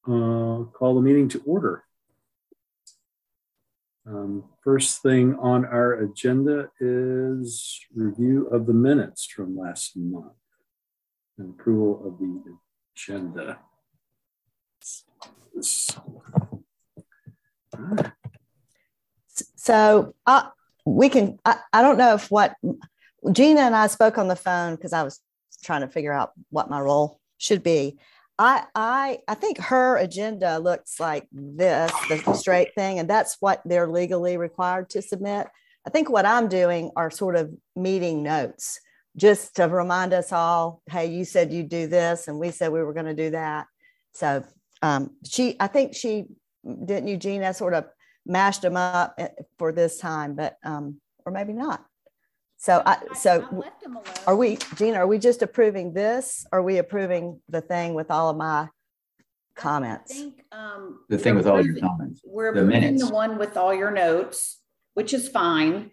call the meeting to order. First thing on our agenda is review of the minutes from last month and approval of the agenda. So we can, I don't know if what Gina and I spoke on the phone because I was trying to figure out what my role should be. I think her agenda looks like this, the straight thing, and that's what they're legally required to submit. I think what I'm doing are sort of meeting notes just to remind us all, hey, you said you'd do this and we said we were going to do that. So I think she, didn't you, Gina, sort of mashed them up for this time, but or maybe not. So I left them alone. Are we, Gina, are we just approving this? Or are we approving the thing with all of my comments? I think the thing with all your comments. We're approving the one with all your notes, which is fine.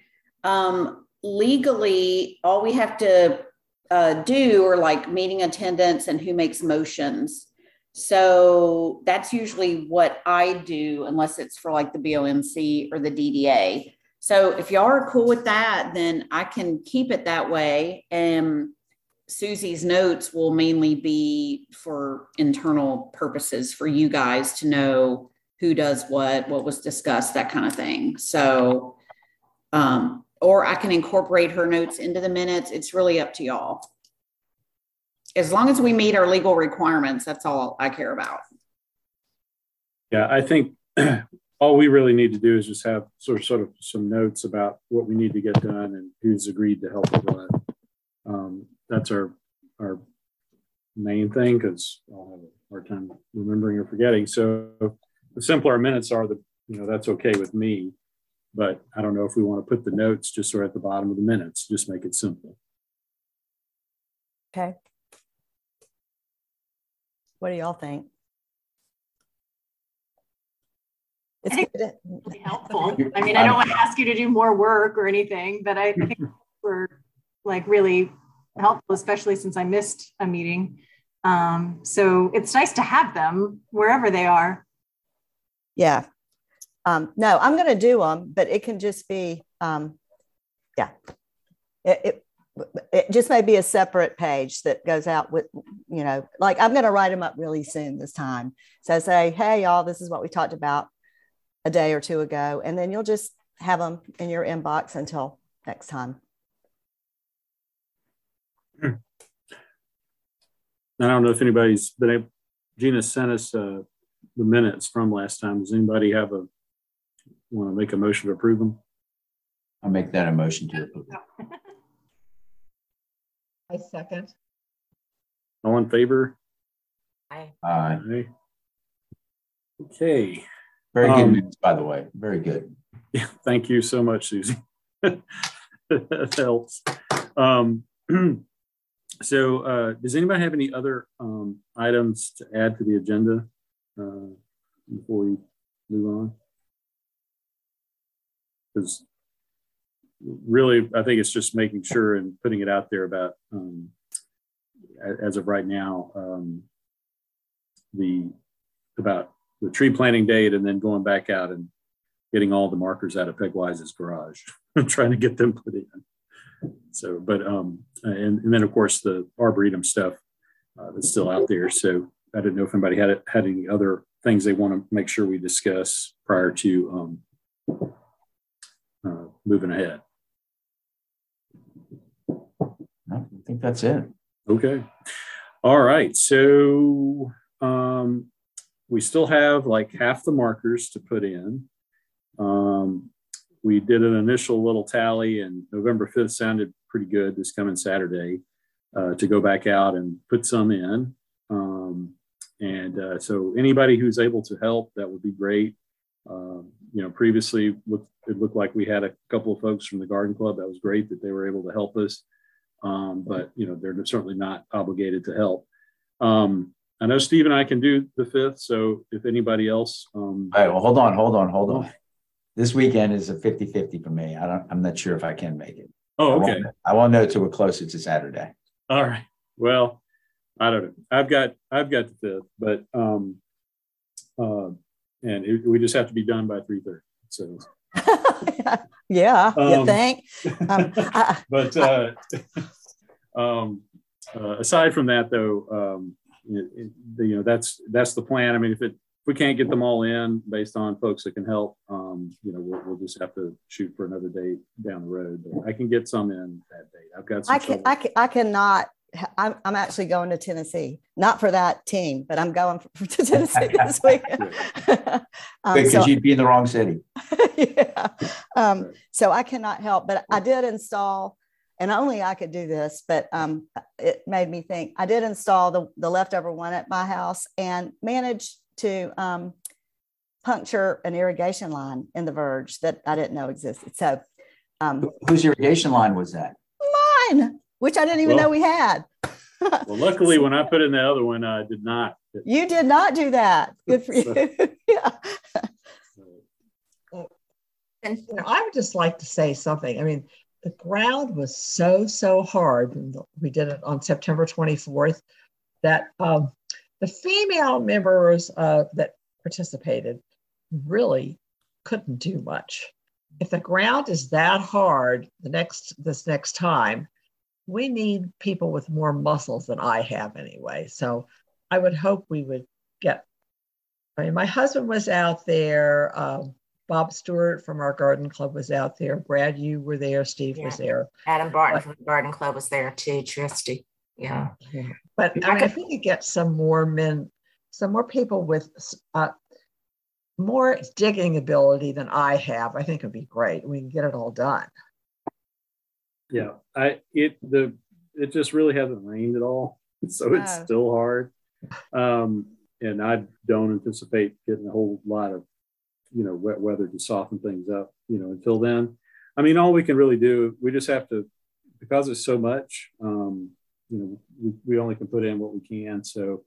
Legally, all we have to do are like meeting attendance and who makes motions. So that's usually what I do, unless it's for like the BOMC or the DDA. So if y'all are cool with that, then I can keep it that way. And Susie's notes will mainly be for internal purposes for you guys to know who does what was discussed, that kind of thing. So, or I can incorporate her notes into the minutes. It's really up to y'all. As long as we meet our legal requirements, that's all I care about. Yeah, I think all we really need to do is just have sort of some notes about what we need to get done and who's agreed to help with what. That's our main thing, because I'll have a hard time remembering or forgetting. So the simpler our minutes are, that's okay with me. But I don't know if we want to put the notes just sort of at the bottom of the minutes, just make it simple. Okay. What do y'all think? I think it's really helpful. I mean, I don't want to ask you to do more work or anything, but I think we're like really helpful, especially since I missed a meeting. So it's nice to have them wherever they are. Yeah. No, I'm going to do them, but it can just be, yeah. It just may be a separate page that goes out with, like I'm going to write them up really soon this time. So say, hey, y'all, this is what we talked about a day or two ago. And then you'll just have them in your inbox until next time. I don't know if anybody's been able, Gina sent us the minutes from last time. Does anybody want to make a motion to approve them? I'll make that a motion to approve. I second. All in favor? Aye. Aye. Okay. Very good news, by the way. Very good. Yeah, thank you so much, Susie. That helps. So does anybody have any other items to add to the agenda before we move on? Because really, I think it's just making sure and putting it out there about, as of right now, about the tree planting date, and then going back out and getting all the markers out of Pegwise's garage, trying to get them put in. So, but, and then of course the Arboretum stuff that's still out there. So I didn't know if anybody had any other things they want to make sure we discuss prior to moving ahead. I think that's it. Okay. All right. So we still have like half the markers to put in. We did an initial little tally, and November 5th sounded pretty good this coming Saturday to go back out and put some in. So anybody who's able to help, that would be great. Previously it looked like we had a couple of folks from the garden club. That was great that they were able to help us. But they're certainly not obligated to help. I know Steve and I can do the 5th. So if anybody else, all right, well, hold on. This weekend is a 50-50 for me. I'm not sure if I can make it. Oh, okay. I won't know till we're closer to Saturday. All right. Well, I don't know. I've got the 5th, but we just have to be done by 3:30. So yeah, you think? But aside from that, though, that's the plan. I mean, if we can't get them all in based on folks that can help, we'll just have to shoot for another date down the road. But I can get some in that date. I've got some. I cannot. I'm actually going to Tennessee, not for that team, but I'm going to Tennessee this week. Because you'd be in the wrong city. Yeah. So I cannot help, but I did install, and only I could do this, but it made me think. I did install the leftover one at my house and managed to puncture an irrigation line in the verge that I didn't know existed. So whose irrigation line was that? Mine, which I didn't even know we had. Well, luckily, when I put in the other one, I did not. You did not do that. Good for you. Yeah. And I would just like to say something. I mean, the ground was so hard. We did it on September 24th that the female members that participated really couldn't do much. If the ground is that hard this next time, we need people with more muscles than I have anyway. So I would hope we would my husband was out there. Bob Stewart from our garden club was out there. Brad, you were there. Steve was there. Adam Barton from the garden club was there too. Tristy. Yeah. But I mean, if we could get some more people with more digging ability than I have, I think it'd be great. We can get it all done. Yeah, it just really hasn't rained at all, so it's still hard. And I don't anticipate getting a whole lot of wet weather to soften things up until then. I mean, all we can really do, we just have to, because it's so much, we only can put in what we can. So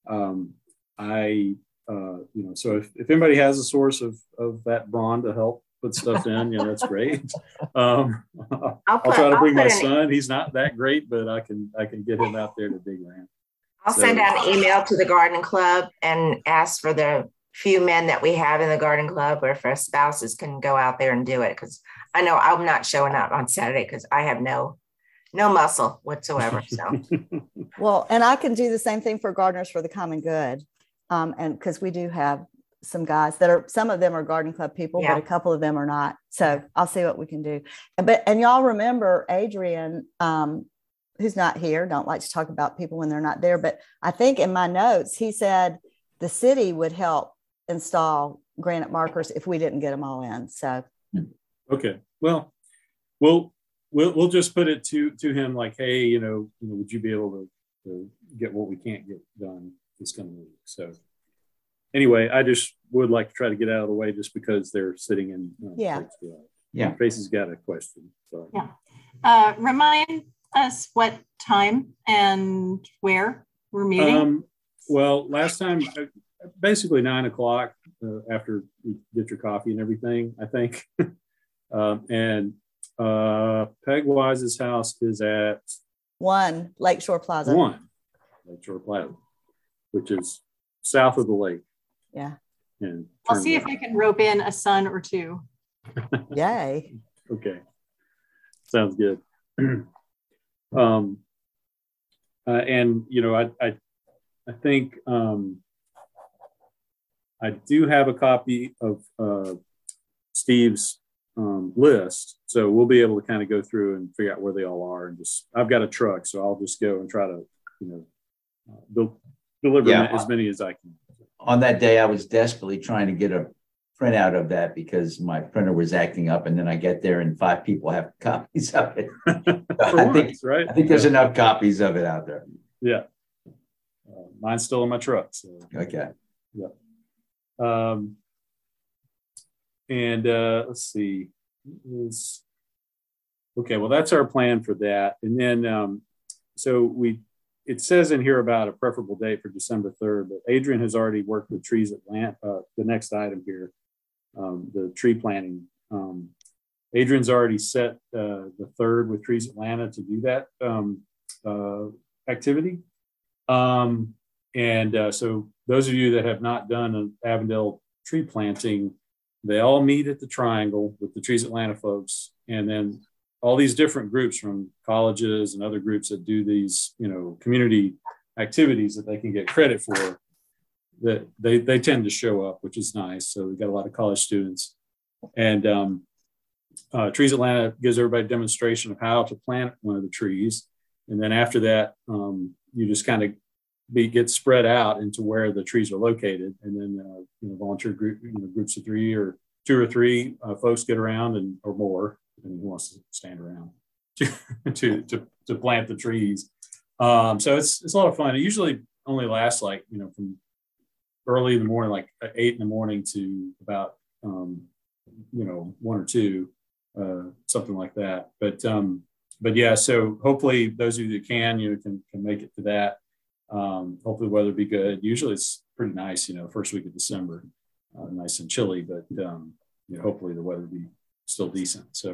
so if anybody has a source of that brawn to help put stuff in, that's great. I'll try to bring my son. He's not that great, but I can get him out there to dig around. I'll send out an email to the garden club and ask for the few men that we have in the garden club, or if our spouses can go out there and do it. Because I know I'm not showing up on Saturday because I have no muscle whatsoever. So well, and I can do the same thing for Gardeners for the Common Good. And because we do have some guys some of them are garden club people, but a couple of them are not. So I'll see what we can do. And y'all remember Adrian, who's not here, don't like to talk about people when they're not there, but I think in my notes, he said the city would help install granite markers if we didn't get them all in. So. Okay. Well, we'll just put it to him like, hey, would you be able to get what we can't get done this coming week? So anyway, I just would like to try to get out of the way just because they're sitting in. Yeah. Tracy's got a question. So. Yeah. Remind us what time and where we're meeting. Well, last time, basically 9 o'clock after you get your coffee and everything, I think. And Peg Wise's house is at 1 Lakeshore Plaza. 1 Lakeshore Plaza, which is south of the lake. Yeah. And I'll see if I can rope in a son or two. Yay. Okay. Sounds good. And I think I do have a copy of Steve's list, so we'll be able to kind of go through and figure out where they all are. And I've got a truck, so I'll just go and try to deliver as many as I can. On that day, I was desperately trying to get a printout of that because my printer was acting up, and then I get there and 5 people have copies of it. I think there's enough copies of it out there. Yeah. Mine's still in my truck. So. Okay. Yeah. And let's see. Okay, well, that's our plan for that. And then, it says in here about a preferable date for December 3rd, but Adrian has already worked with Trees Atlanta, the next item here, the tree planting. Adrian's already set the 3rd with Trees Atlanta to do that activity. So those of you that have not done an Avondale tree planting, they all meet at the Triangle with the Trees Atlanta folks. And then all these different groups from colleges and other groups that do these, community activities that they can get credit for, that they tend to show up, which is nice. So we've got a lot of college students. And Trees Atlanta gives everybody a demonstration of how to plant one of the trees. And then after that, you just kind of get spread out into where the trees are located. And then volunteer groups of 3 or 2 or 3 folks get around or more, and who wants to stand around to plant the trees. So it's a lot of fun. It usually only lasts from early in the morning, like 8 in the morning, to about 1 or 2, something like that. But yeah, so hopefully those of you that can make it to that. Hopefully the weather will be good. Usually it's pretty nice, first week of December, nice and chilly, but hopefully the weather will be still decent. So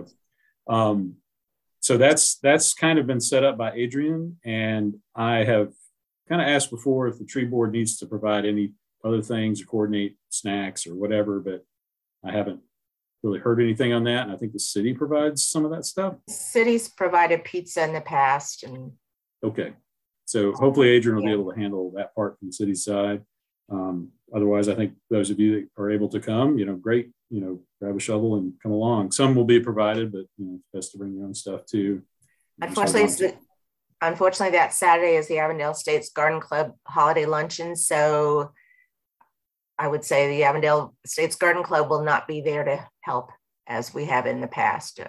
that's kind of been set up by Adrian, and I have kind of asked before if the tree board needs to provide any other things or coordinate snacks or whatever, but I haven't really heard anything on that. And I think the city provides some of that stuff. Cities provided pizza in the past. Okay. So hopefully Adrian will be able to handle that part from the city side. Otherwise, I think those of you that are able to come, great, grab a shovel and come along. Some will be provided, but it's best to bring your own stuff too. Unfortunately, that Saturday is the Avondale States Garden Club holiday luncheon. So I would say the Avondale States Garden Club will not be there to help as we have in the past.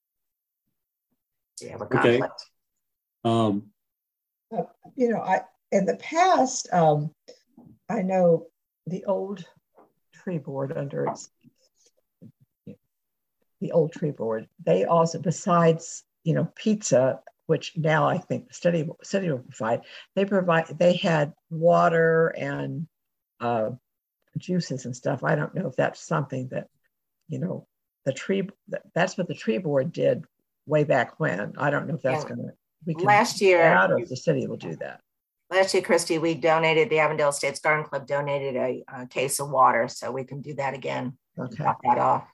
We have a conflict. Okay. In the past, I know the old tree board the old tree board, they also, besides, pizza, which now I think the city will provide, they had water and juices and stuff. I don't know if that's something that, that's what the tree board did way back when. I don't know if that's last year, or if the city will do that. Last year, Christy, the Avondale States Garden Club donated a case of water, so we can do that again. Okay. Top that off.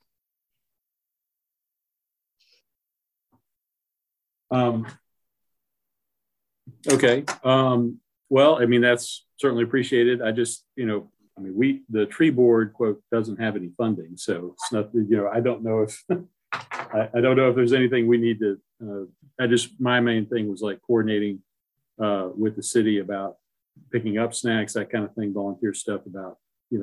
Okay. Well, that's certainly appreciated. I just, the tree board quote doesn't have any funding, so it's not, I don't know if I don't know if there's anything we need to. My main thing was like coordinating with the city about picking up snacks, that kind of thing, volunteer stuff about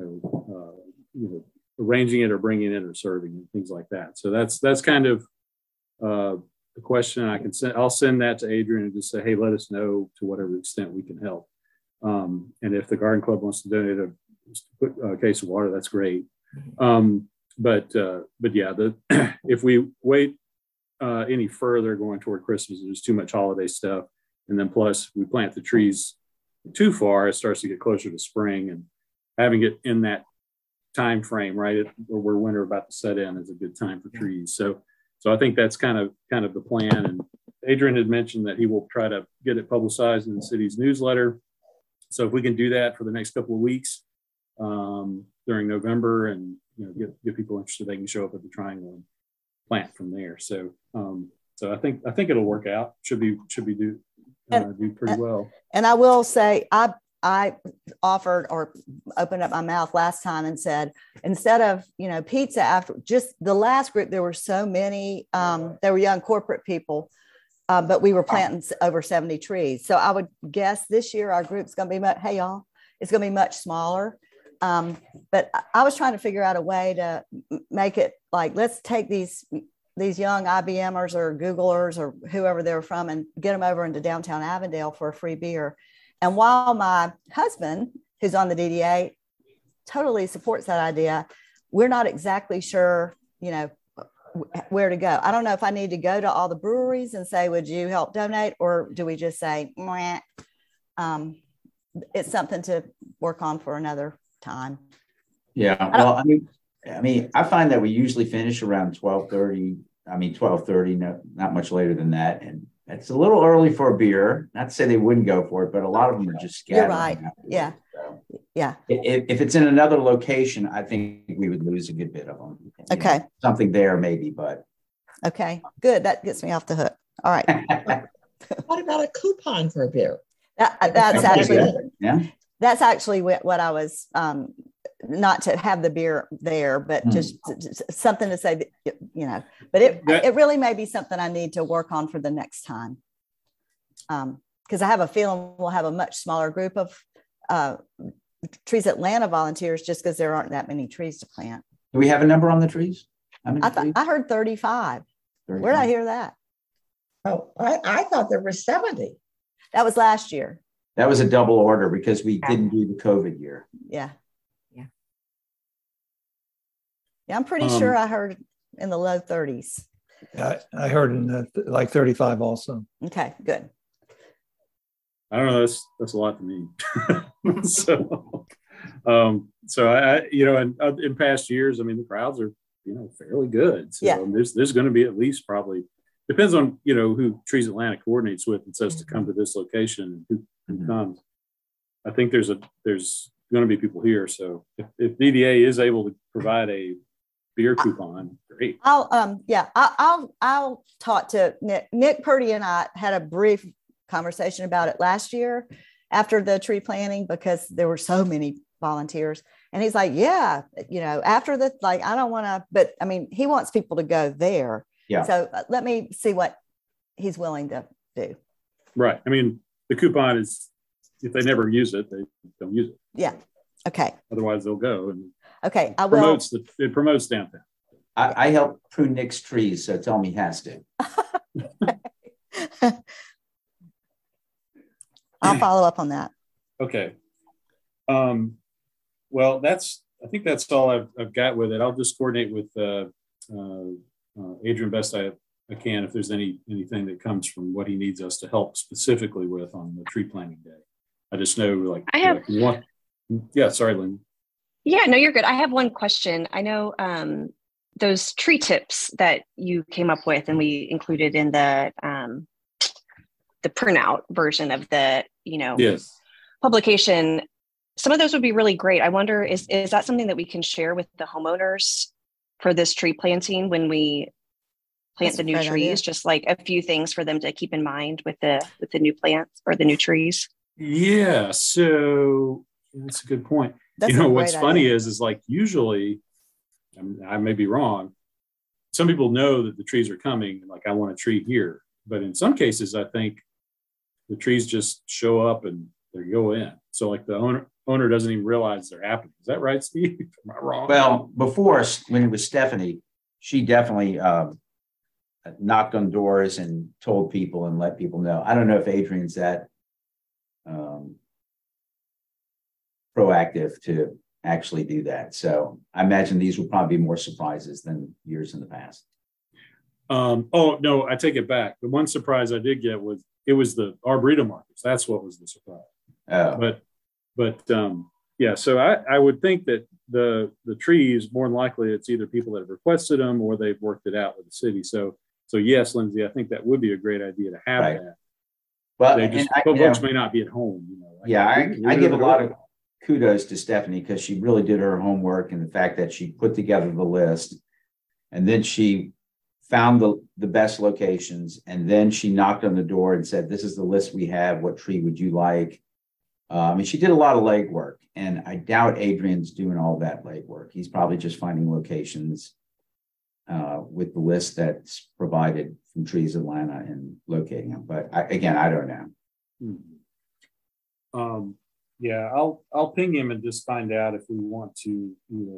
arranging it or bringing it or serving and things like that. So that's kind of the question. I'll send that to Adrian and just say, hey, let us know to whatever extent we can help. And if the garden club wants to donate a case of water, that's great. But yeah, if we wait any further going toward Christmas, there's too much holiday stuff. And then plus we plant the trees too far, it starts to get closer to spring, and having it in that time frame, right, where winter about to set in, is a good time for trees. So I think that's kind of the plan. And Adrian had mentioned that he will try to get it publicized in the city's newsletter. So if we can do that for the next couple of weeks during November, and get people interested, they can show up at the Triangle and plant from there. So I think it'll work out. Should do pretty well. And I will say, I offered or opened up my mouth last time and said, instead of, pizza after just the last group, there were so many, they were young corporate people, but we were planting over 70 trees. So I would guess this year our group's going to be, it's going to be much smaller. But I was trying to figure out a way to make it like, let's take these young IBMers or Googlers or whoever they were from and get them over into downtown Avondale for a free beer. And while my husband, who's on the DDA, totally supports that idea, we're not exactly sure, where to go. I don't know if I need to go to all the breweries and say, would you help donate? Or do we just say, it's something to work on for another time? Yeah. Well, I find that we usually finish around 12:30. 12:30, not much later than that. It's a little early for a beer. Not to say they wouldn't go for it, but a lot of them are just scattering. You're right. Yeah. So yeah. If it's in another location, I think we would lose a good bit of them. Okay. You know, something there maybe, but. Okay, good. That gets me off the hook. All right. What about a coupon for a beer? That's actually, yeah. That's actually what I was, not to have the beer there, but just something to say, that, you know, but it really may be something I need to work on for the next time. Because I have a feeling we'll have a much smaller group of Trees Atlanta volunteers just because there aren't that many trees to plant. Do we have a number on the trees? I heard 35. Where did I hear that? Oh, I thought there were 70. That was last year. That was a double order because we didn't do the COVID year. Yeah. Yeah, I'm pretty sure I heard in the low 30s. I heard in like 35 also. Okay, good. I don't know. That's a lot to me. So I you know, in past years, I mean, the crowds are, you know, fairly good. So yeah. There's going to be at least probably, depends on, you know, who Trees Atlanta coordinates with and says to come to this location and who comes. I think there's going to be people here. So if DDA is able to provide a beer coupon, great. I'll talk to Nick Purdy, and I had a brief conversation about it last year after the tree planting because there were so many volunteers, and he's like, yeah, you know, after the, like, I don't want to, but I mean, he wants people to go there. Yeah. So let me see what he's willing to do. Right. I mean, the coupon is, if they never use it, they don't use it. Yeah. Okay. Otherwise they'll go. And okay. I will. It promotes downtown. I help prune Nick's trees, so tell me he has to. I'll follow up on that. Okay. Well, I think that's all I've got with it. I'll just coordinate with Adrian best I can if there's anything that comes from what he needs us to help specifically with on the tree planting day. I just know, like, sorry, Lynn. Yeah, no, you're good. I have one question. I know those tree tips that you came up with and we included in the printout version of the, you know, yes, publication. Some of those would be really great. I wonder, is that something that we can share with the homeowners for this tree planting when we plant the new trees? Idea. Just like a few things for them to keep in mind with the new plants or the new trees. Yeah, so that's a good point. That's, you know, what's funny is like usually, I may be wrong, some people know that the trees are coming, like I want a tree here. But in some cases, I think the trees just show up and they go in. So like the owner doesn't even realize they're happening. Is that right, Steve? Am I wrong? Well, before, when it was Stephanie, she definitely knocked on doors and told people and let people know. I don't know if Adrian's that proactive to actually do that. So I imagine these will probably be more surprises than years in the past. Oh, no, I take it back. The one surprise I did get was the Arboretum markers. That's what was the surprise. Oh. But yeah, so I would think that the trees, more than likely, it's either people that have requested them or they've worked it out with the city. So yes, Lindsay, I think that would be a great idea to have that. Well, folks may not be at home. You know, yeah, I give a lot of kudos to Stephanie because she really did her homework, and the fact that she put together the list, and then she found the best locations, and then she knocked on the door and said, "This is the list we have. What tree would you like?" I mean, she did a lot of legwork, and I doubt Adrian's doing all that legwork. He's probably just finding locations with the list that's provided from Trees Atlanta and locating them. But I don't know. Yeah, I'll ping him and just find out if we want to,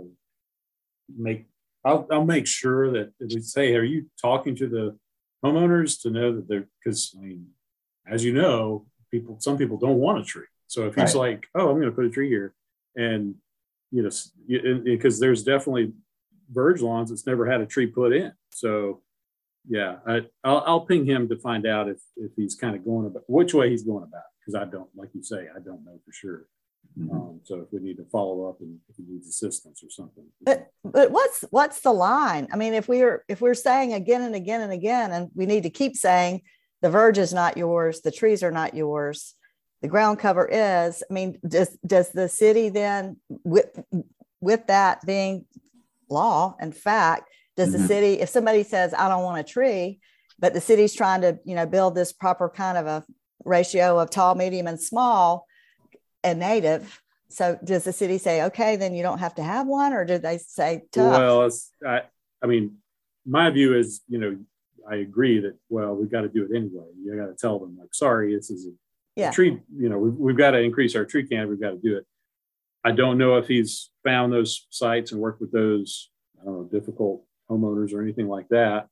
I'll make sure that we say, are you talking to the homeowners to know that they're, because I mean, as you know, some people don't want a tree. So if he's like, oh, I'm going to put a tree here, and because there's definitely verge lawns that's never had a tree put in. So yeah, I'll ping him to find out if he's kind of going about which way he's going about, because I don't, like you say, I don't know for sure. So if we need to follow up and if he needs assistance or something. But what's the line? I mean, if we're saying again and again and again, and we need to keep saying, the verge is not yours, the trees are not yours, the ground cover is. I mean, does the city then, with that being law and fact, does the city, if somebody says, I don't want a tree, but the city's trying to, build this proper kind of a ratio of tall, medium, and small and native, so does the city say, okay, then you don't have to have one, or do they say tough? Well, I mean, my view is, I agree that, well, we've got to do it anyway. You got to tell them, like, sorry, this is a tree, we've got to increase our tree canopy, we've got to do it. I don't know if he's found those sites and worked with those, I don't know, difficult homeowners or anything like that.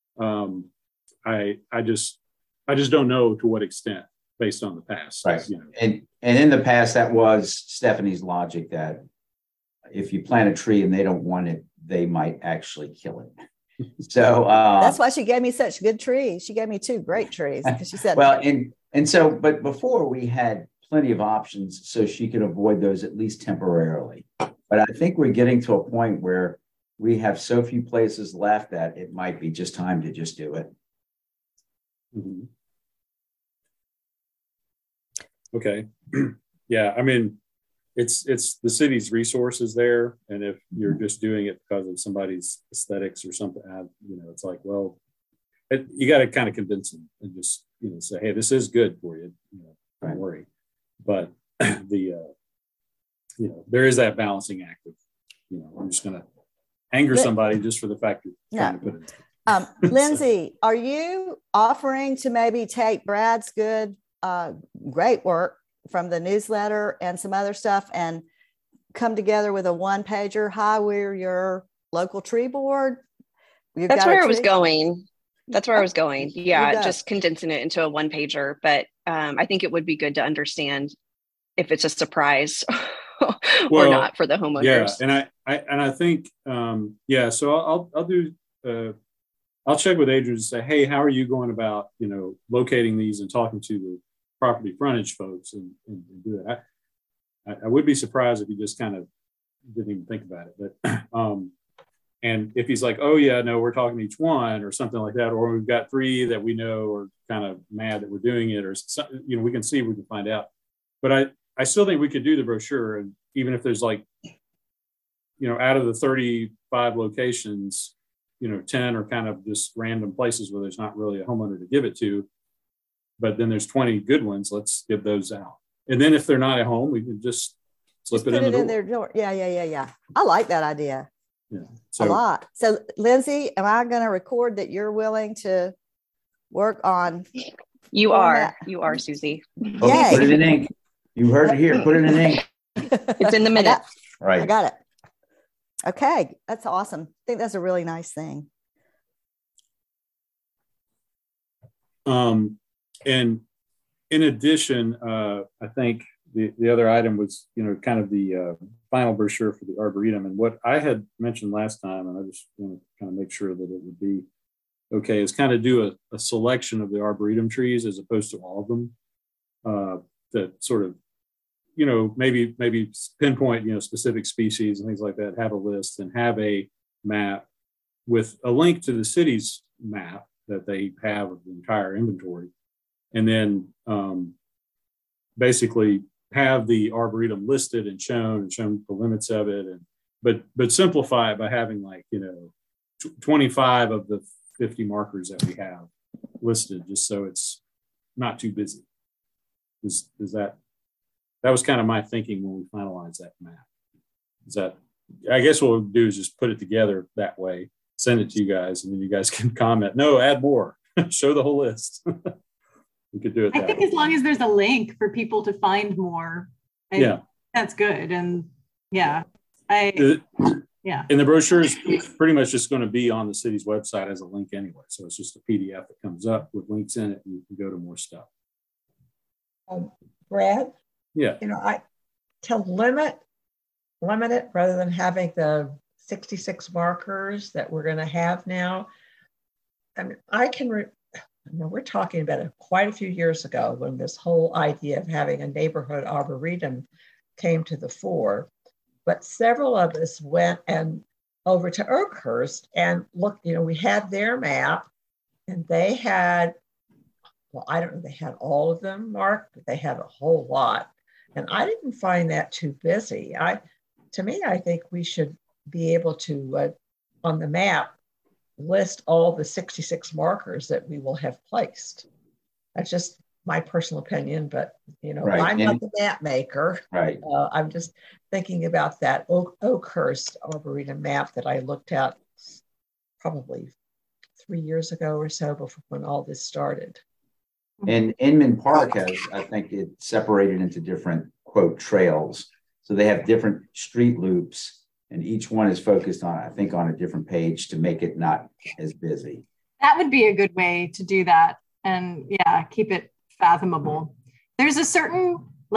I just don't know to what extent, based on the past. Right. And in the past, that was Stephanie's logic, that if you plant a tree and they don't want it, they might actually kill it. So that's why she gave me such good trees. She gave me 2 great trees, because she said, well, but before we had plenty of options, so she could avoid those at least temporarily. But I think we're getting to a point where we have so few places left that it might be just time to just do it. Mm-hmm. Okay. Yeah. I mean, it's the city's resources there. And if you're just doing it because of somebody's aesthetics or something, it's like, well, you got to kind of convince them and just, say, hey, this is good for you. Don't worry. But there is that balancing act of, I'm just going to anger somebody just for the fact you're trying to put it. Lindsay, are you offering to maybe take Brad's good, great work from the newsletter and some other stuff and come together with a 1-pager? Hi, we're your local tree board. That's where I was going. Yeah, just condensing it into a 1-pager. But I think it would be good to understand if it's a surprise or not for the homeowners. Yeah, and I think so I'll do. I'll check with Adrian and say, hey, how are you going about locating these and talking to the property frontage folks and do it. I would be surprised if he just kind of didn't even think about it. But and if he's like, oh yeah, no, we're talking to each one or something like that, or we've got 3 that we know are kind of mad that we're doing it, or we can see, we can find out. But I still think we could do the brochure, and even if there's like, out of the 35 locations, 10 are kind of just random places where there's not really a homeowner to give it to. But then there's 20 good ones. Let's give those out. And then if they're not at home, we can just slip it in their door. Yeah. I like that idea. Yeah. A lot. So Lindsay, am I going to record that you're willing to work on? You are, Susie. Okay, put it in ink. You heard it here. Put it in ink. It's in the minutes. Right. I got it. Okay. That's awesome. I think that's a really nice thing. And in addition, I think the other item was, kind of the final brochure for the Arboretum. And what I had mentioned last time, and I just want to kind of make sure that it would be okay, is kind of do a selection of the Arboretum trees as opposed to all of them, that sort of, maybe pinpoint, specific species and things like that, have a list and have a map with a link to the city's map that they have of the entire inventory. And then basically have the Arboretum listed and shown the limits of it, but simplify it by having 25 of the 50 markers that we have listed, just so it's not too busy. Is that was kind of my thinking when we finalized that map. I guess what we'll do is just put it together that way, send it to you guys, and then you guys can comment. No, add more. Show the whole list. We could do it. I think as long as there's a link for people to find more, that's good. And and the brochure is pretty much just going to be on the city's website as a link anyway. So it's just a PDF that comes up with links in it, and you can go to more stuff. Brad? Yeah. To limit it rather than having the 66 markers that we're going to have now. I mean, we're talking about it quite a few years ago when this whole idea of having a neighborhood arboretum came to the fore. But several of us went over to Oakhurst and looked, we had their map, and they had well, I don't know, they had all of them marked, but they had a whole lot. And I didn't find that too busy. To me, I think we should be able to, on the map, list all the 66 markers that we will have placed. That's just my personal opinion, but right. I'm not the map maker. Right. I'm just thinking about that Oakhurst Arboretum map that I looked at probably 3 years ago or so, before when all this started. And Inman Park has, I think, it separated into different, quote, trails. So they have different street loops, and each one is focused on, I think, on a different page to make it not as busy. That would be a good way to do that. And yeah, keep it fathomable. There's a certain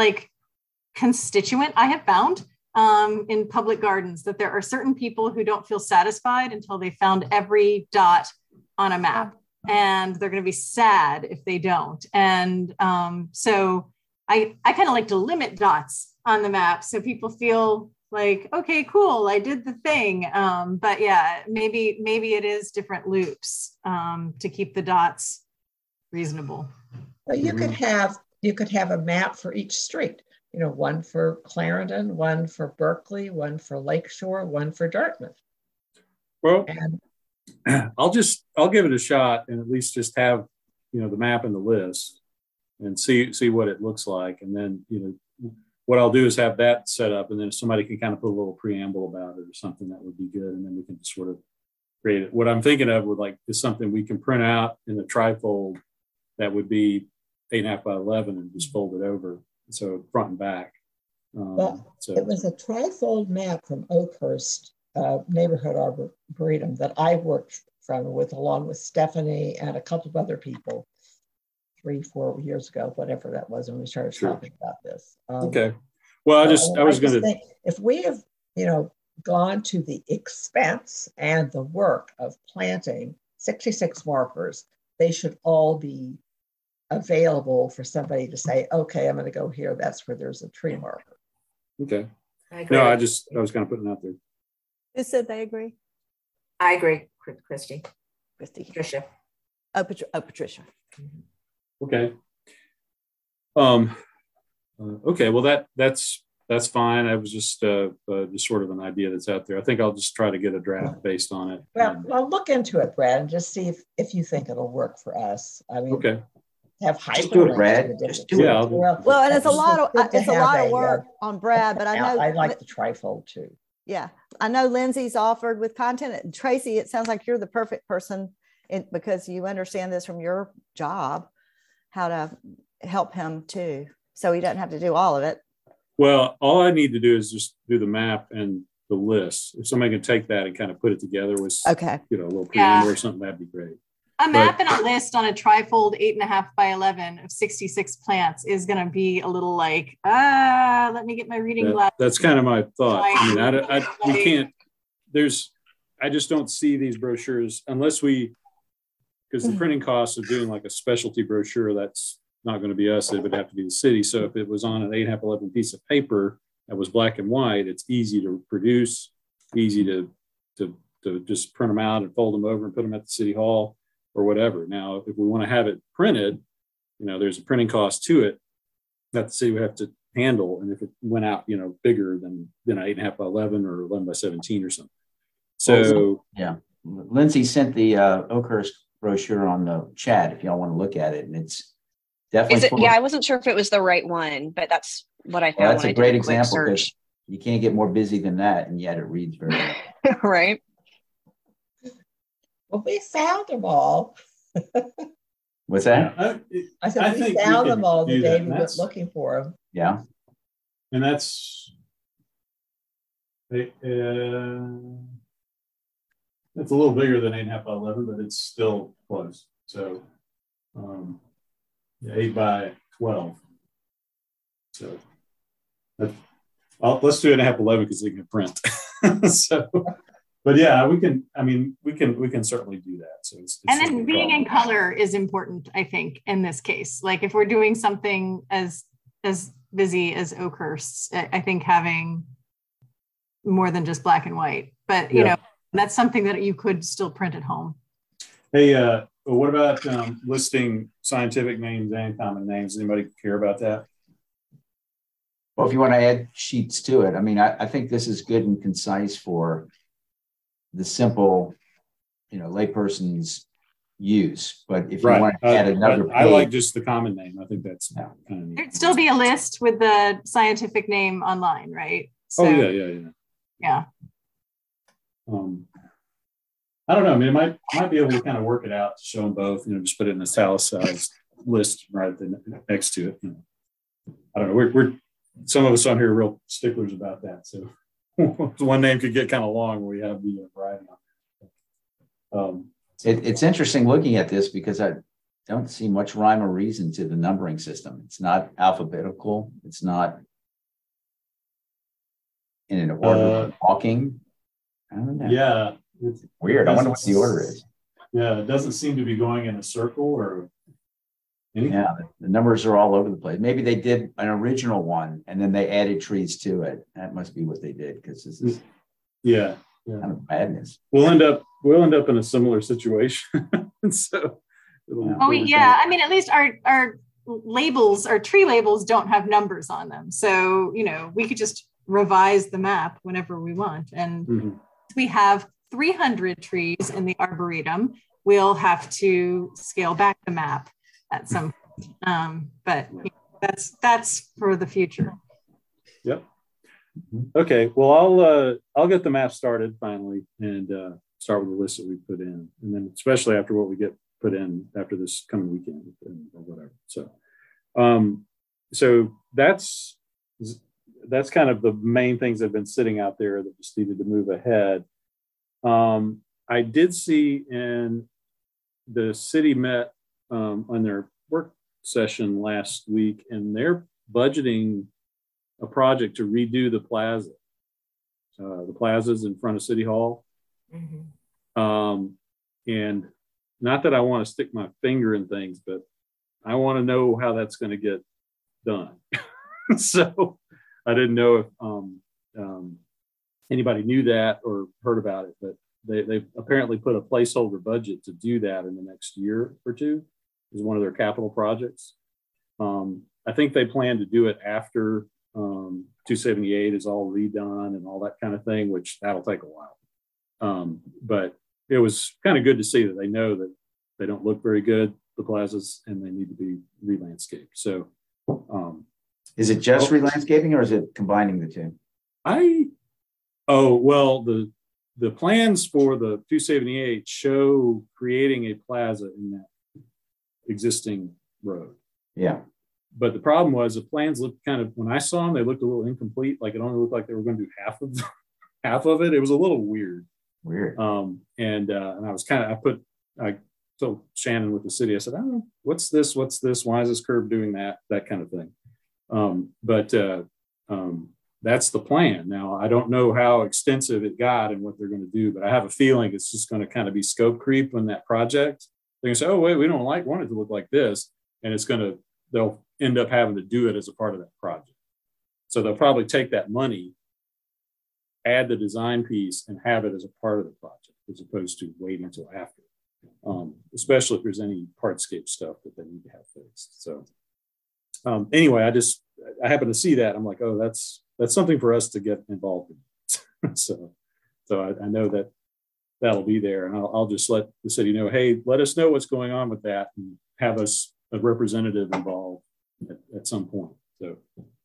constituent I have found in public gardens, that there are certain people who don't feel satisfied until they found every dot on a map, and they're going to be sad if they don't. And so I kind of like to limit dots on the map so people feel like, okay, cool, I did the thing. But yeah, maybe it is different loops to keep the dots reasonable. Well, you could have a map for each street. One for Clarendon, one for Berkeley, one for Lakeshore, one for Dartmouth. Well, I'll give it a shot and at least just have the map and the list and see what it looks like, and then what I'll do is have that set up, and then if somebody can kind of put a little preamble about it or something, that would be good, and then we can just sort of create it. What I'm thinking of is something we can print out in the trifold that would be 8.5 by 11 and just fold it over, so front and back. It was a trifold map from Oakhurst Neighborhood Arboretum that I worked with, along with Stephanie and a couple of other people 3-4 years ago, whatever that was, when we started talking about this. Okay. Well, I was going to think, if we have, gone to the expense and the work of planting 66 markers, they should all be available for somebody to say, okay, I'm going to go here. That's where there's a tree marker. Okay. I was kind of putting it out there. Who said they agree? I agree, Christy. Patricia. Patricia. Okay. Okay. Well, that's fine. I was just sort of an idea that's out there. I think I'll just try to get a draft based on it. Well, look into it, Brad, and just see if you think it'll work for us. I mean, okay. Have just do it, Brad. Just do it. Well, and it's a lot of work on Brad, but I know I like the trifold too. Yeah, I know Lindsay's offered with content. And Tracy, it sounds like you're the perfect person because you understand this from your job, how to help him too, so he doesn't have to do all of it. Well, all I need to do is just do the map and the list. If somebody can take that and kind of put it together with, a little preamble or something, that'd be great. A map and a list on a trifold 8.5 by 11 of 66 plants is going to be a little let me get my reading glasses. That's kind of my thought. We can't, I just don't see these brochures unless because the printing costs of doing like a specialty brochure, that's not going to be us. It would have to be the city. So if it was on an 8.5 by 11 piece of paper that was black and white, it's easy to produce, easy to just print them out and fold them over and put them at the city hall or whatever. Now, if we want to have it printed, there's a printing cost to it that the city would have to handle. And if it went out, bigger than 8.5 by 11 or 11 by 17 or something. So yeah, Lindsay sent the Oakhurst brochure on the chat if y'all want to look at it, and it's definitely. I wasn't sure if it was the right one, but that's what I found. Well, that's a great example because you can't get more busy than that, and yet it reads very well. Right. Well, we found them all. What's that? I said we found them all the day we went looking for them. Yeah. And that's it's a little bigger than 8.5 by 11, but it's still close. So 8 by 12. So let's do 8.5 by 11 because they can print. So. But yeah, we can certainly do that. So it's and then being in color is important, I think, in this case. Like if we're doing something as busy as Oakhurst's, I think having more than just black and white. But you know, that's something that you could still print at home. Hey, Well, what about listing scientific names and common names? Anybody care about that? Well, if you want to add sheets to it, I mean, I think this is good and concise for the simple, layperson's use. But if you want to add another page, I like just the common name. I think that's kind of neat. There'd still be a list with the scientific name online, right? So, yeah. I don't know. I mean, it might be able to kind of work it out to show them both. Just put it in a italicized list right next to it. I don't know. We're some of us on here are real sticklers about that. So one name could get kind of long when we have the variety on it. It's interesting looking at this because I don't see much rhyme or reason to the numbering system. It's not alphabetical. It's not in an order of walking. I don't know. Yeah. It's weird. I wonder what the order is. Yeah, it doesn't seem to be going in a circle or anything. Yeah, the numbers are all over the place. Maybe they did an original one and then they added trees to it. That must be what they did because this is kind of madness. We'll end up in a similar situation. So I mean, at least our labels, our tree labels don't have numbers on them. So, we could just revise the map whenever we want. And we have 300 trees in the Arboretum. We'll have to scale back the map at some point. But that's for the future. Yep. Okay. Well, I'll get the map started finally and start with the list that we put in, and then especially after what we get put in after this coming weekend or whatever. So that's kind of the main things that have been sitting out there that just needed to move ahead. I did see in the city met on their work session last week, and they're budgeting a project to redo the plaza. The plazas in front of City Hall. And not that I want to stick my finger in things, but I want to know how that's going to get done. So I didn't know if anybody knew that or heard about it, but they apparently put a placeholder budget to do that in the next year or two as one of their capital projects. I think they plan to do it after 278 is all redone and all that kind of thing, which that'll take a while. But it was kind of good to see that they know that they don't look very good, the plazas, and they need to be re-landscaped. So is it just re-landscaping or is it combining the two? The plans for the 278 show creating a plaza in that existing road. Yeah. But the problem was the plans looked kind of, when I saw them, they looked a little incomplete. Like it only looked like they were going to do half of it. It was a little weird. And I told Shannon with the city, I said, oh, what's this? Why is this curb doing that? That kind of thing. That's the plan. Now, I don't know how extensive it got and what they're going to do, but I have a feeling it's just going to kind of be scope creep on that project. They're going to say, oh, wait, we don't want it to look like this. And they'll end up having to do it as a part of that project. So they'll probably take that money, add the design piece, and have it as a part of the project, as opposed to waiting until after, especially if there's any hardscape stuff that they need to have fixed. So anyway, I happened to see that. I'm like, oh, that's something for us to get involved in. so I know that'll be there, and I'll just let the city know, hey, let us know what's going on with that, and have us a representative involved at some point. So,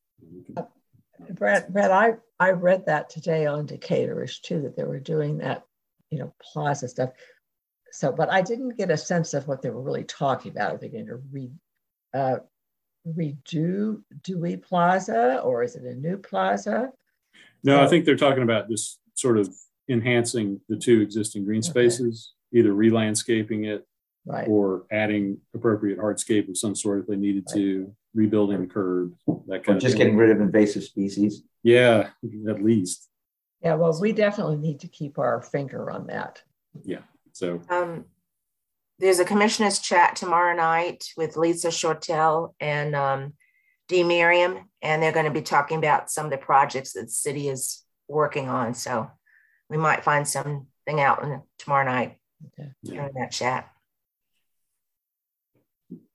Brad, I read that today on Decatur-ish too, that they were doing that, plaza stuff. So, but I didn't get a sense of what they were really talking about. Are they going to redo Dewey Plaza, or is it a new plaza? No, I think they're talking about just sort of enhancing the two existing green spaces, either re-landscaping it, right, or adding appropriate hardscape of some sort if they needed to, rebuilding the curb, that kind of just thing. Getting rid of invasive species. Yeah, at least. Yeah, well, we definitely need to keep our finger on that. Yeah, so. There's a commissioners chat tomorrow night with Lisa Shortell and Dee Miriam, and they're going to be talking about some of the projects that the city is working on. So we might find something out tomorrow night during that chat.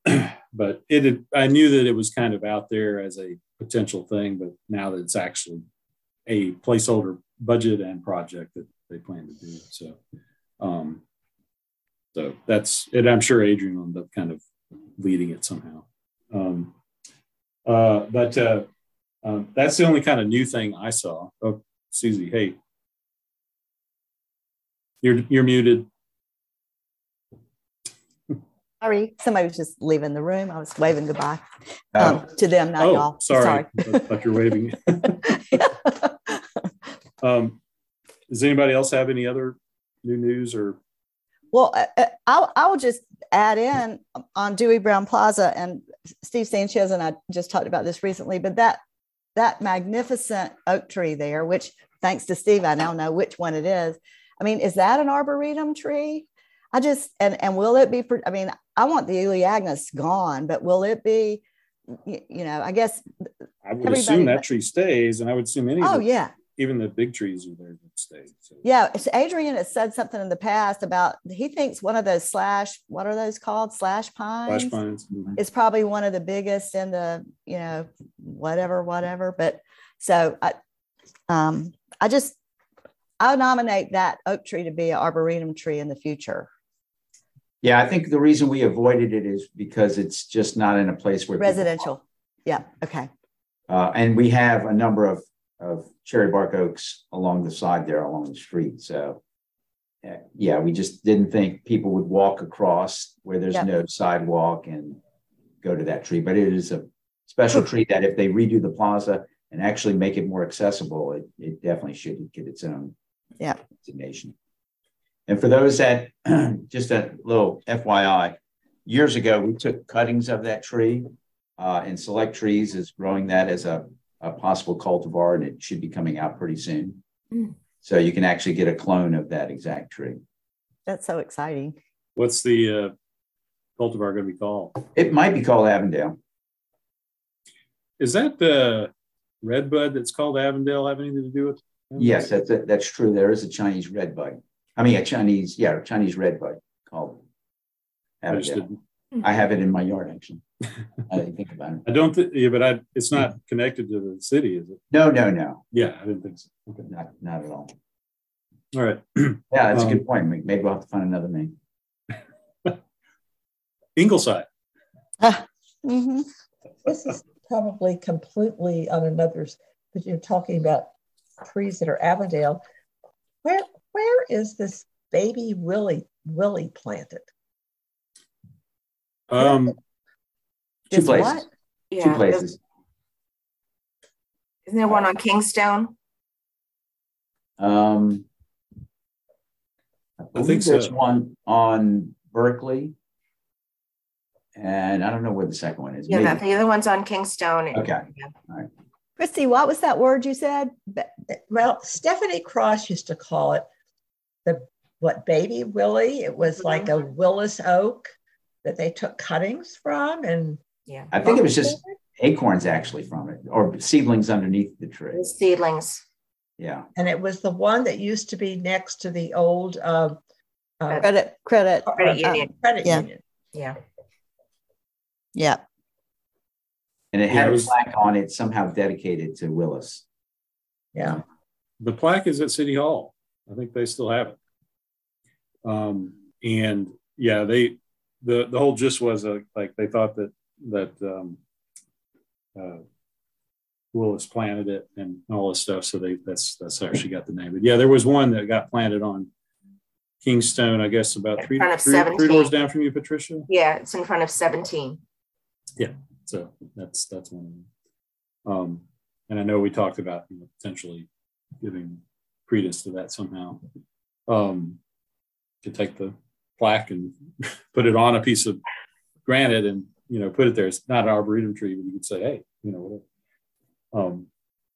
but I knew that it was kind of out there as a potential thing, but now that it's actually a placeholder budget and project that they plan to do. So that's it. I'm sure Adrian will end up kind of leading it somehow. But that's the only kind of new thing I saw. Oh, Susie, hey, you're muted. Sorry, somebody was just leaving the room. I was waving goodbye to them, not y'all. Sorry. Like you're waving. Does anybody else have any other new news or? Well, I will just add in on Dewey Brown Plaza, and Steve Sanchez and I just talked about this recently, but that magnificent oak tree there, which thanks to Steve, I now know which one it is. I mean, is that an arboretum tree? And will it be, I mean, I want the Elaeagnus gone, but will it be, I guess. I would assume that tree stays, and I would assume even the big trees are there that stay. So. Yeah. So Adrian has said something in the past about, he thinks one of those what are those called? Slash pines? Slash pines. Mm-hmm. Is probably one of the biggest in the, whatever. But so I nominate that oak tree to be an arboretum tree in the future. Yeah, I think the reason we avoided it is because it's just not in a place where residential. Yeah. Okay. And we have a number of cherry bark oaks along the side there, along the street. So, yeah, we just didn't think people would walk across where there's no sidewalk and go to that tree. But it is a special tree that if they redo the plaza and actually make it more accessible, it definitely should get its own designation. And for those that, just a little FYI, years ago, we took cuttings of that tree, and Select Trees is growing that as a possible cultivar, and it should be coming out pretty soon. So you can actually get a clone of that exact tree. That's so exciting. What's the cultivar going to be called? It might be called Avondale. Is that the redbud that's called Avondale have anything to do with? Yes, that's true. There is a Chinese redbud. I mean, a Chinese redbud called Avondale. I have it in my yard, actually. I didn't think about it. I don't think, but it's not connected to the city, is it? No. Yeah, I didn't think so. Okay. Not at all. All right. Yeah, that's a good point. Maybe we'll have to find another name. Ingleside. Mm-hmm. This is probably completely on another, but you're talking about trees that are Avondale. Where is this baby Willie planted? Two places. Yeah, 2 places. Isn't there one on Kingstone? I think there's so. one on Berkeley, and I don't know where the second one is. Yeah, the other one's on Kingstone. Okay. Yeah. All right. Christy, what was that word you said? Well, Stephanie Cross used to call it baby Willie. It was like a Willis oak that they took cuttings from, and I think it was just acorns actually from it, or seedlings underneath the tree. The seedlings. Yeah. And it was the one that used to be next to the old credit union. Credit union. Yeah. Yeah. And it had a plaque on it somehow dedicated to Willis. Yeah. The plaque is at City Hall. I think they still have it. And yeah, the whole gist was like they thought that Willis planted it and all this stuff. So that's how she got the name. But yeah, there was one that got planted on Kingstone, I guess about three doors down from you, Patricia. Yeah, it's in front of 17. Yeah, so that's one of them. And I know we talked about potentially giving credence to that somehow. To take the plaque and put it on a piece of granite and put it there. It's not an arboretum tree, but you could say, hey, whatever.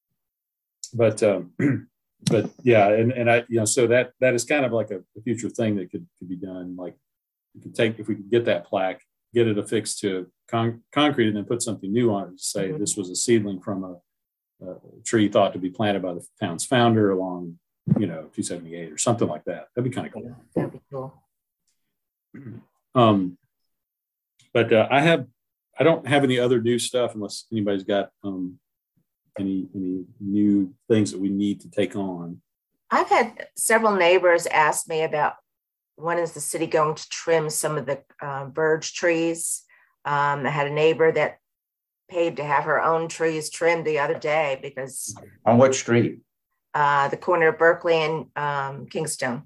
But yeah, and I so that is kind of like a future thing that could be done. Like you could take, if we could get that plaque, get it affixed to concrete, and then put something new on it to say this was a seedling from a tree thought to be planted by the town's founder along 278 or something like that. That'd be kind of cool. That'd be cool. But I don't have any other new stuff unless anybody's got any new things that we need to take on. I've had several neighbors ask me about when is the city going to trim some of the verge trees. I had a neighbor that paid to have her own trees trimmed the other day because. On what street? The corner of Berkeley and Kingstone.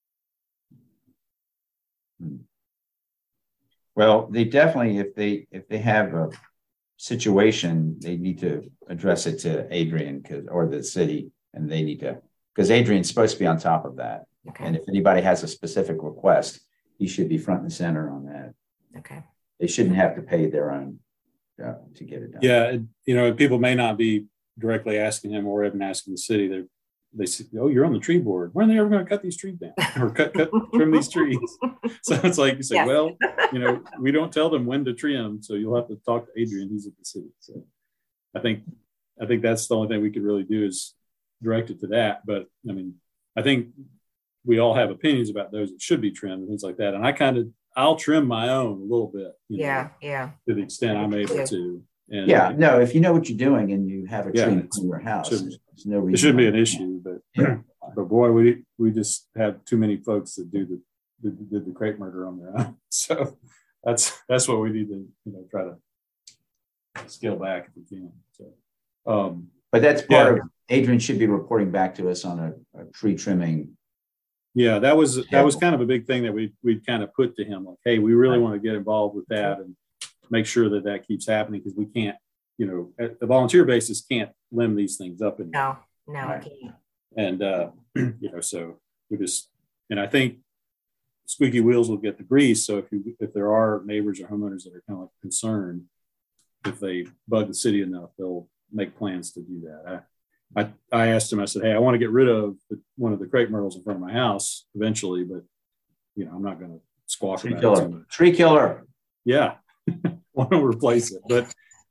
Well, they definitely, if they have a situation, they need to address it to Adrian or the city, and they need to, because Adrian's supposed to be on top of that. Okay. And if anybody has a specific request, he should be front and center on that. Okay. They shouldn't have to pay their own to get it done. Yeah, people may not be directly asking him or even asking the city. They say, "Oh, you're on the tree board. When are they ever going to cut these trees down or trim these trees?" So it's like you say, yes. Well, we don't tell them when to trim, so you'll have to talk to Adrian. He's at the city. So I think that's the only thing we could really do is direct it to that. But I mean, I think we all have opinions about those that should be trimmed and things like that. And I'll trim my own a little bit. Yeah. To the extent I'm able to. And no, if you know what you're doing and you have a tree in your house, there's no reason. It shouldn't be an issue, but boy, we just have too many folks that did the crepe murder on their own. So that's what we need to try to scale back if we can. So, but that's part of Adrian should be reporting back to us on a tree trimming. Yeah, that was kind of a big thing that we'd kind of put to him, like, hey, we really want to get involved with that and make sure that keeps happening, because we can't, at the volunteer basis, can't limb these things up anymore. No, I can't. And so we just, and I think squeaky wheels will get the grease. So if there are neighbors or homeowners that are kind of concerned, if they bug the city enough, they'll make plans to do that. I asked him, I said, hey, I want to get rid of one of the crepe myrtles in front of my house eventually, but I'm not going to squawk about it too much. Tree killer. Yeah. Want to replace it. But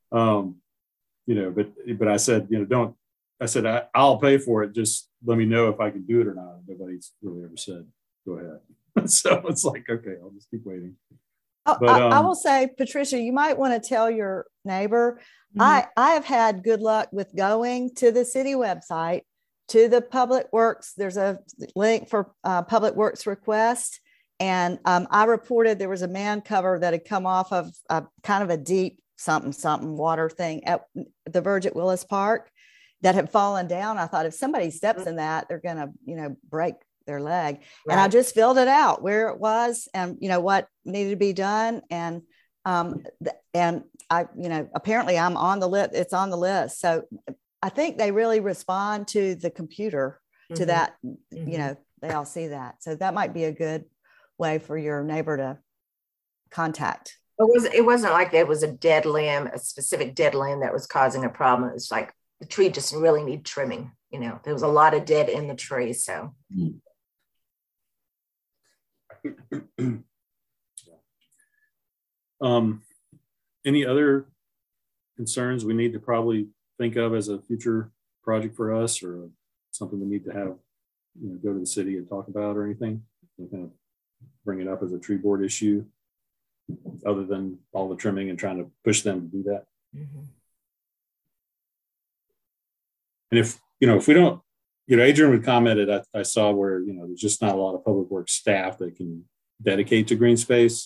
but I said, I'll pay for it. Just let me know if I can do it or not. Nobody's really ever said, go ahead. So it's like, okay, I'll just keep waiting. I will say, Patricia, you might want to tell your neighbor, I have had good luck with going to the city website, to the Public Works. There's a link for Public Works request. And I reported there was a man cover that had come off of kind of a deep something water thing at the verge at Willis Park that had fallen down. I thought if somebody steps in that, they're going to, break their leg. Right. And I just filled it out where it was and, what needed to be done. And I, apparently I'm on the list. It's on the list. So I think they really respond to the computer to that, they all see that. So that might be a good way for your neighbor to contact. It wasn't like there was a dead limb, a specific dead limb that was causing a problem. It was like the tree just really needed trimming. There was a lot of dead in the tree. So. Any other concerns we need to probably think of as a future project for us, or something we need to have, go to the city and talk about, or anything? Kind of bring it up as a tree board issue, other than all the trimming and trying to push them to do that. And if we don't, Adrian would commented, I saw where, there's just not a lot of public works staff that can dedicate to green space.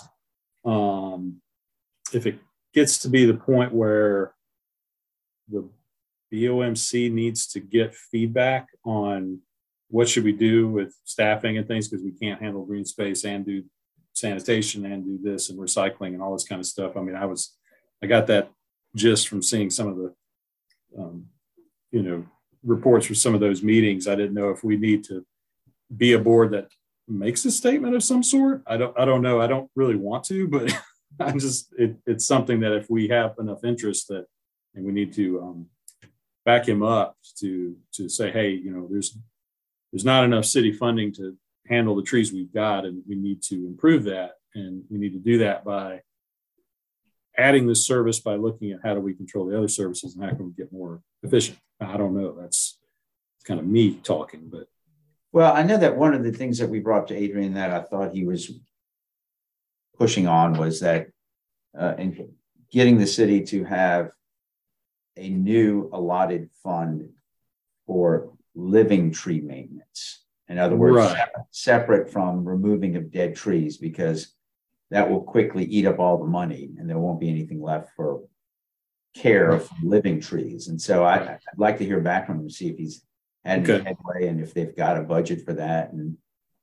If it gets to be the point where the BOMC needs to get feedback on what should we do with staffing and things, because we can't handle green space and do sanitation and do this and recycling and all this kind of stuff. I mean, I got that just from seeing some of the, reports for some of those meetings. I didn't know if we need to be a board that makes a statement of some sort. I don't know. I don't really want to, but it's something that if we have enough interest and we need to back him up to say, hey, there's not enough city funding to handle the trees we've got, and we need to improve that. And we need to do that by adding this service, by looking at how do we control the other services and how can we get more efficient. I don't know. That's kind of me talking, but. Well, I know that one of the things that we brought to Adrian that I thought he was pushing on was that and getting the city to have a new allotted fund for living tree maintenance. In other words, Right. separate from removing of dead trees, because that will quickly eat up all the money and there won't be anything left for care of living trees. And so I'd like to hear back from him, see if he's had any headway and if they've got a budget for that. And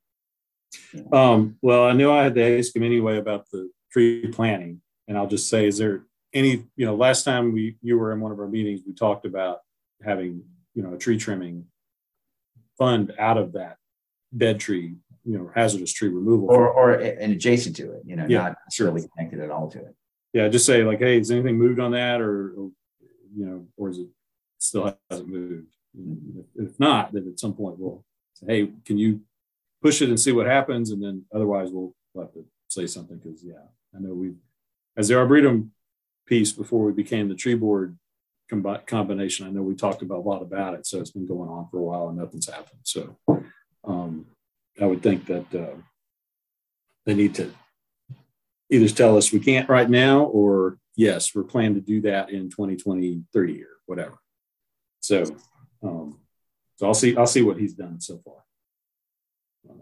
well, I knew I had to ask him anyway about the tree planting, and I'll just say, is there any, last time you were in one of our meetings, we talked about having, a tree trimming fund out of that dead tree, hazardous tree removal. Or and adjacent to it, not necessarily connected at all to it. Yeah, just say like, hey, has anything moved on that, or is it still hasn't moved? If not, then at some point we'll say, hey, can you push it and see what happens, and then otherwise we'll have to say something, because I know as the Arboretum piece before we became the tree board combination, I know we talked a lot about it, so it's been going on for a while and nothing's happened. So I would think that they need to either tell us we can't right now, or yes, we're planning to do that in 2020, 30 or whatever. So I'll see what he's done so far on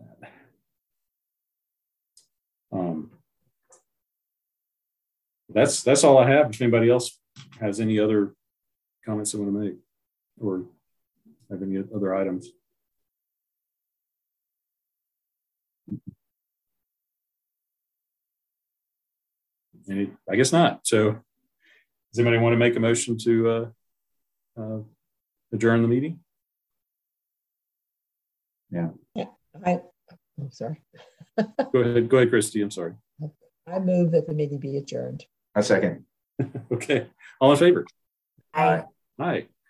that. That's all I have. If anybody else has any other comments they want to make or have any other items. I guess not. So does anybody want to make a motion to adjourn the meeting? Yeah. I'm sorry. Go ahead, Christy. I'm sorry. I move that the meeting be adjourned. A second. Okay. All in favor? Aye. Aye.